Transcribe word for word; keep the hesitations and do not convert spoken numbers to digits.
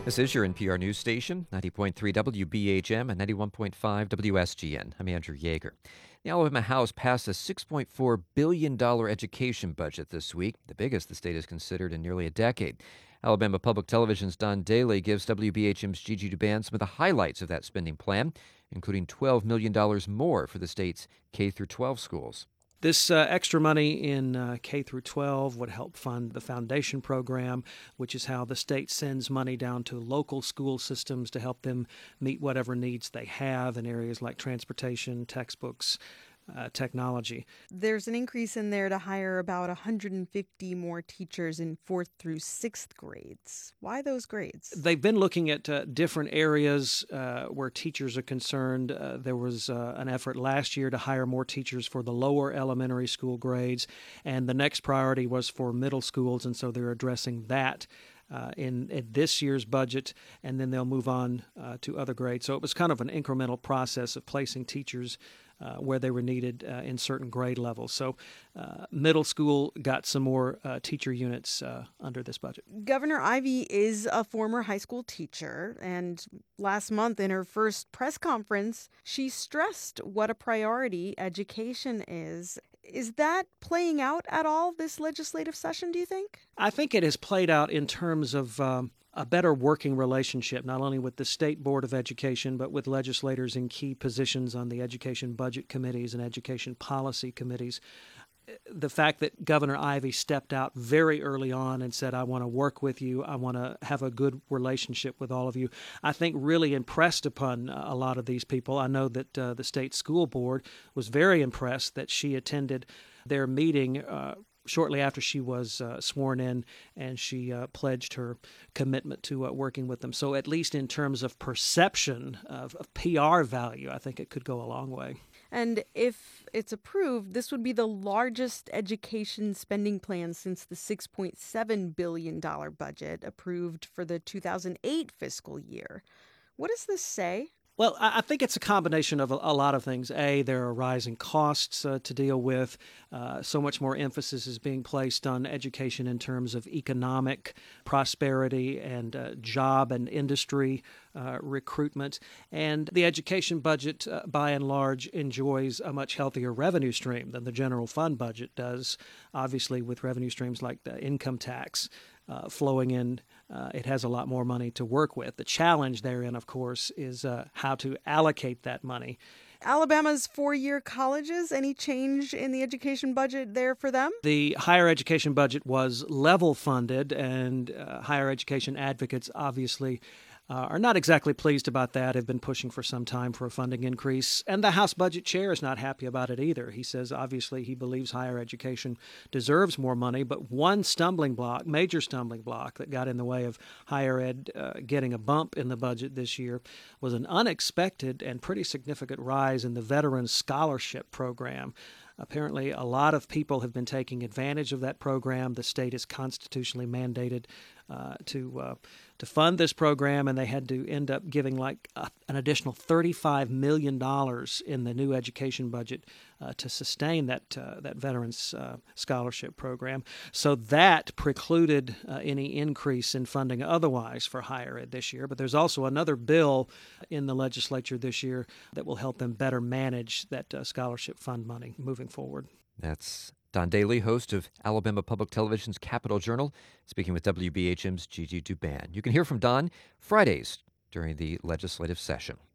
This is your N P R news station, ninety point three W B H M and ninety-one point five W S G N. I'm Andrew Yeager. The Alabama House passed a six point four billion dollars education budget this week, the biggest the state has considered in nearly a decade. Alabama Public Television's Don Daly gives W B H M's Gigi Duban some of the highlights of that spending plan, including twelve million dollars more for the state's K through twelve schools. This uh, extra money in uh, K through twelve would help fund the foundation program, which is how the state sends money down to local school systems to help them meet whatever needs they have in areas like transportation, textbooks, uh, technology. There's an increase in there to hire about one hundred fifty more teachers in fourth through sixth grades. Why those grades? They've been looking at uh, different areas uh, where teachers are concerned. Uh, there was uh, an effort last year to hire more teachers for the lower elementary school grades, and the next priority was for middle schools, and so they're addressing that Uh, in, in this year's budget, and then they'll move on uh, to other grades. So it was kind of an incremental process of placing teachers uh, where they were needed uh, in certain grade levels. So uh, middle school got some more uh, teacher units uh, under this budget. Governor Ivey is a former high school teacher, and last month in her first press conference, she stressed what a priority education is. Is that playing out at all this legislative session, do you think? I think it has played out in terms of um, a better working relationship, not only with the State Board of Education, but with legislators in key positions on the education budget committees and education policy committees. The fact that Governor Ivey stepped out very early on and said, I want to work with you, I want to have a good relationship with all of you, I think really impressed upon a lot of these people. I know that uh, the state school board was very impressed that she attended their meeting uh, shortly after she was uh, sworn in, and she uh, pledged her commitment to uh, working with them. So at least in terms of perception of, of P R value, I think it could go a long way. And if it's approved, this would be the largest education spending plan since the six point seven billion dollars budget approved for the two thousand eight fiscal year. What does this say? Well, I think it's a combination of a, a lot of things. A, there are rising costs uh, to deal with. Uh, so much more emphasis is being placed on education in terms of economic prosperity and uh, job and industry uh, recruitment. And the education budget, uh, by and large, enjoys a much healthier revenue stream than the general fund budget does, obviously with revenue streams like the income tax Uh, flowing in. Uh, it has a lot more money to work with. The challenge therein, of course, is uh, how to allocate that money. Alabama's four-year colleges, any change in the education budget there for them? The higher education budget was level funded, and uh, higher education advocates obviously Uh, are not exactly pleased about that, have been pushing for some time for a funding increase. And the House Budget Chair is not happy about it either. He says, obviously, he believes higher education deserves more money, but one stumbling block, major stumbling block that got in the way of higher ed uh, getting a bump in the budget this year was an unexpected and pretty significant rise in the Veterans Scholarship Program. Apparently, a lot of people have been taking advantage of that program. The state is constitutionally mandated uh, to uh, to fund this program, and they had to end up giving like a, an additional thirty-five million dollars in the new education budget uh, to sustain that uh, that Veterans uh, Scholarship Program. So that precluded uh, any increase in funding otherwise for higher ed this year. But there's also another bill in the legislature this year that will help them better manage that uh, scholarship fund money moving forward. That's Don Daly, host of Alabama Public Television's Capital Journal, speaking with W B H M's Gigi Duban. You can hear from Don Fridays during the legislative session.